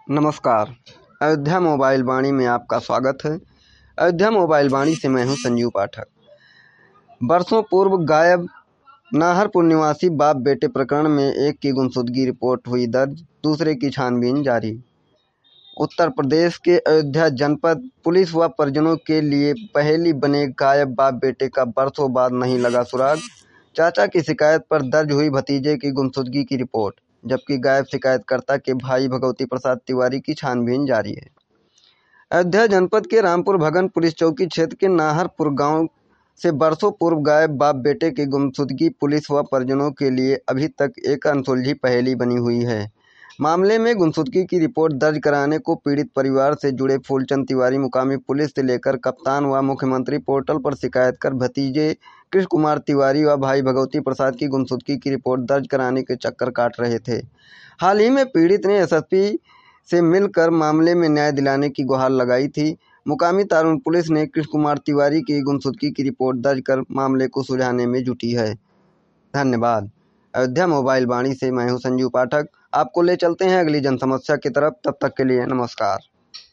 नमस्कार। अयोध्या मोबाइल वाणी में आपका स्वागत है। अयोध्या मोबाइल वाणी से मैं हूं संजीव पाठक। बरसों पूर्व गायब नाहरपुर निवासी बाप बेटे प्रकरण में एक की गुमशुदगी रिपोर्ट हुई दर्ज, दूसरे की छानबीन जारी। उत्तर प्रदेश के अयोध्या जनपद पुलिस व परिजनों के लिए पहेली बने गायब बाप बेटे का बरसों बाद नहीं लगा सुराग। चाचा की शिकायत पर दर्ज हुई भतीजे की गुमशुदगी की रिपोर्ट, जबकि गायब शिकायतकर्ता के भाई भगवती प्रसाद तिवारी की छानबीन जारी है। अयोध्या जनपद के रामपुर भगन पुलिस चौकी क्षेत्र के नाहरपुर गांव से बरसों पूर्व गायब बाप बेटे की गुमशुदगी पुलिस व परिजनों के लिए अभी तक एक अनसुलझी पहेली बनी हुई है। मामले में गुमशुदगी की रिपोर्ट दर्ज कराने को पीड़ित परिवार से जुड़े फूलचंद तिवारी मुकामी पुलिस से लेकर कप्तान व मुख्यमंत्री पोर्टल पर शिकायत कर भतीजे कृष्ण कुमार तिवारी व भाई भगवती प्रसाद की गुमशुदगी की रिपोर्ट दर्ज कराने के चक्कर काट रहे थे। हाल ही में पीड़ित ने एसएसपी से मिलकर मामले में न्याय दिलाने की गुहार लगाई थी। मुकामी तारुण पुलिस ने कृष्ण कुमार तिवारी की गुमशुदगी की रिपोर्ट दर्ज कर मामले को सुलझाने में जुटी है। धन्यवाद। अयोध्या मोबाइल वाणी से मैं हूं संजीव पाठक। आपको ले चलते हैं अगली जन समस्या की तरफ। तब तक के लिए नमस्कार।